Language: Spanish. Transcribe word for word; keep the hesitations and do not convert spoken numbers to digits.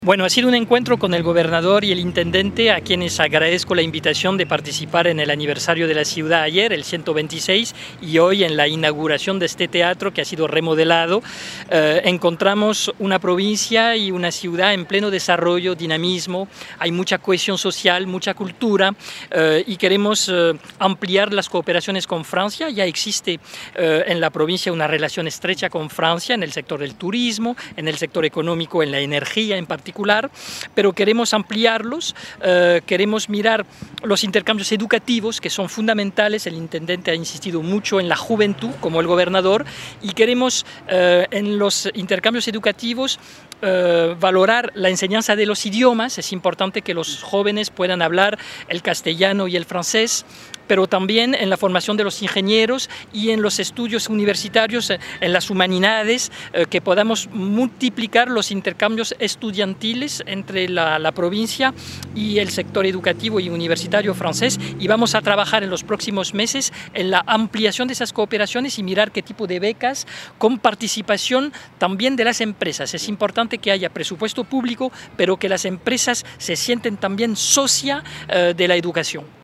Bueno, ha sido un encuentro con el gobernador y el intendente, a quienes agradezco la invitación de participar en el aniversario de la ciudad ayer, el ciento veintiséis, y hoy en la inauguración de este teatro que ha sido remodelado. Eh, encontramos una provincia y una ciudad en pleno desarrollo, dinamismo, hay mucha cohesión social, mucha cultura, eh, y queremos eh, ampliar las cooperaciones con Francia. Ya existe eh, en la provincia una relación estrecha con Francia en el sector del turismo, en el sector económico, en la energía en particular. Pero queremos ampliarlos, eh, queremos mirar los intercambios educativos que son fundamentales. El intendente ha insistido mucho en la juventud, como el gobernador, y queremos eh, en los intercambios educativos eh, valorar la enseñanza de los idiomas. Es importante que los jóvenes puedan hablar el castellano y el francés, pero también en la formación de los ingenieros y en los estudios universitarios, en las humanidades, eh, que podamos multiplicar los intercambios estudiantiles entre la, la provincia y el sector educativo y universitario francés, y vamos a trabajar en los próximos meses en la ampliación de esas cooperaciones y mirar qué tipo de becas con participación también de las empresas. Es importante que haya presupuesto público, pero que las empresas se sienten también socia eh, de la educación.